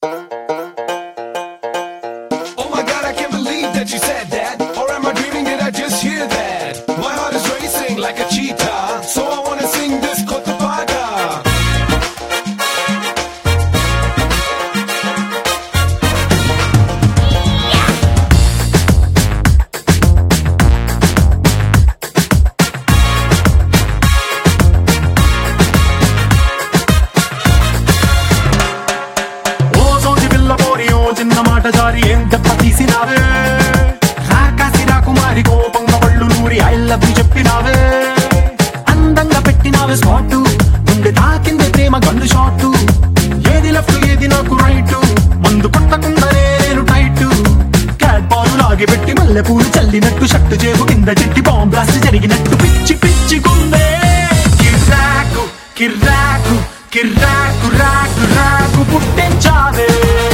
my god, I can't believe that you said that. Or am I dreaming? Did I just hear that? My heart is racing like a cheetah, so I wanna sing this Kotapaga. చిన్న మాట జారి ఏం దెబ్బ తీసినావే రాకాసి రాకుమారి కోపంగా పళ్ళు నూరి ఐ లవ్ యు చెప్పినావే అందంగా పెట్టినావే స్పాట్ గుండె తాకింది ప్రేమ గన్ను షాట్ ఏది లెఫ్ట్ ఏది నాకు రైట్ మందు కొట్టకుండానే నేను టైట్ క్యాట్ బాల్ లాగి పెట్టి మల్లె పూలు చల్లినట్టు షట్టు చేపు కింద చిట్టి బాంబ్ బ్లాస్ట్ జరిగినట్టు పిచ్చి పిచ్చి గుండె కిర్రాకు కిర్రాకు కిర్రాకు రాకు రాకు పుట్టించావే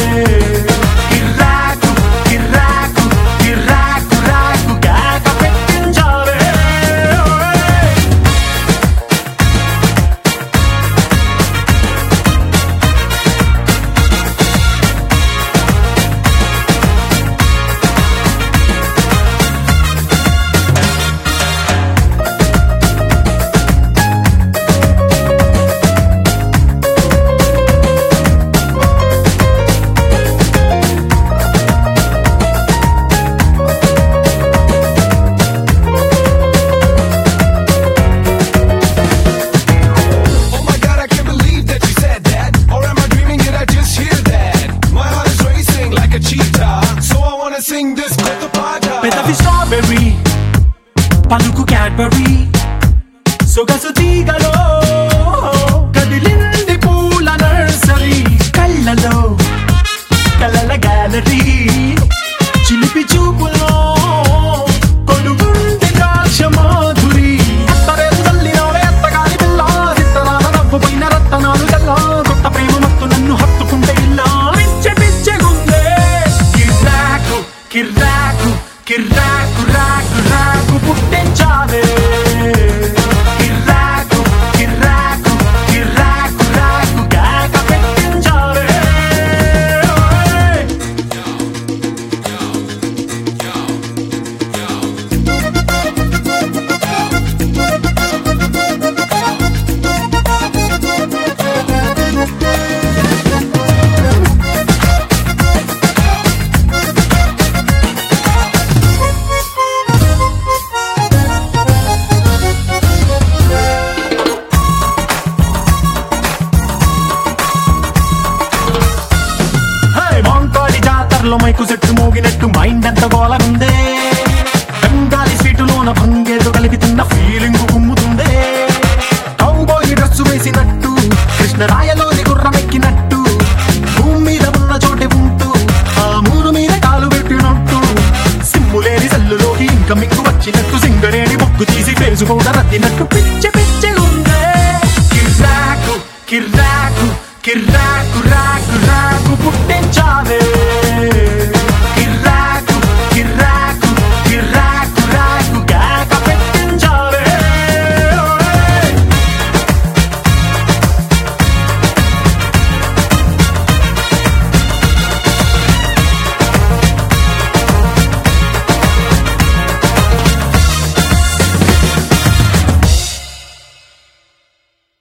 పెదవి స్ట్రాబెర్రీ పలుకు క్యాడ్బరీ సొగసు తీగలో కదిలింది పూల నర్సరీ కళ్ళలో కలల గ్యాలరీ చిలిపి చూపులో కొడుగుంది ద్రాక్ష మాధురి అత్తరేలు తల్లినోవే అత్తగారి పిల్ల సిత్తరాల నవ్వుపోయిన రత్తనాలు గల్లా కొత్త ప్రేమ మత్తు నన్ను హత్తుకుంటే ఇల్లా పిచ్చి పిచ్చిగుందే కిర్రాకు కిర్రాకు కిర్రాకు రాకు రాకు పుట్టించావే కిర్రాకు కిర్రాకు కిర్రాకు రాకు కేక పెట్టించావే మైకు చెట్టు మోగినట్టు మైండ్ ఎంత గోలనుందే బెంగాలీ స్వీటులోన భంగేదో కలిపి తిన్న ఫీలింగ్ గుమ్ముతుందే కౌబాయ్ డ్రెస్సు వేసినట్టు కృష్ణరాయలోని గుర్రమెక్కినట్టు భూమి మీద ఉన్న చోటే ఉంటూ ఆ మూరు మీద కాలు పెట్టినట్టు సిమ్ములేని సెల్లులోకి ఇంకా మింగు వచ్చినట్టు సింగరేణి బొగ్గు తీసి ఫేసు పౌడర్ అద్దినట్టు పిచ్చి పిచ్చి ఉందే కిర్రాకు కిర్రాకు కిర్రాకు రాకు రాకు పుట్టించావే